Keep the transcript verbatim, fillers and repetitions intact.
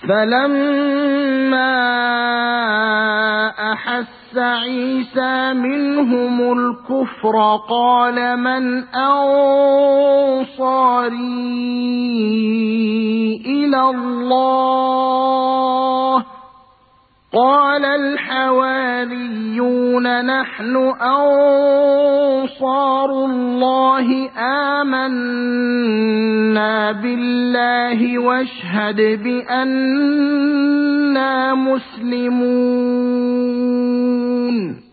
فلما أحس عيسى منهم الكفر قال من أنصاري إلى الله قال الحواريون نحن أنصار الله آمنا بالله واشهد بأننا مسلمون